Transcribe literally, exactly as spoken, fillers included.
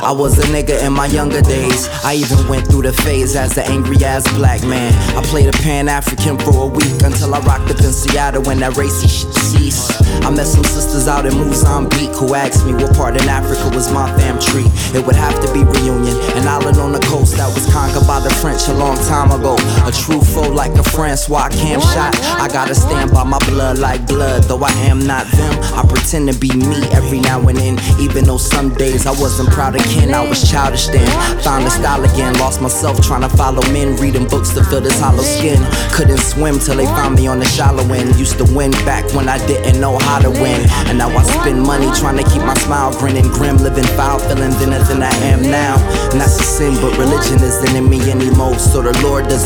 I was a nigga in my younger days. I even went through the phase as an angry ass black man. I played a Pan-African for a week until I rocked up in Seattle when that racy shit ceased. I met some sisters out in Mozambique who asked me what part in Africa was my fam tree. It would have to be Reunion, an island on the coast that was conquered by the French a long time ago. A true foe like a Francois camp shot. I gotta stand by my blood like blood, though I am not them. I pretend to be me every now and then, even though some days I wasn't proud of kin, I was childish then. Found the style again, lost myself trying to follow men, reading books to fill this hollow skin. Couldn't swim till they found me on the shallow end. Used to win back when I didn't know how to win, and now I spend money trying to keep my smile grinning. Grim, living foul, feeling thinner than I am now. And that's a sin, but religion isn't in me anymore, so the Lord doesn't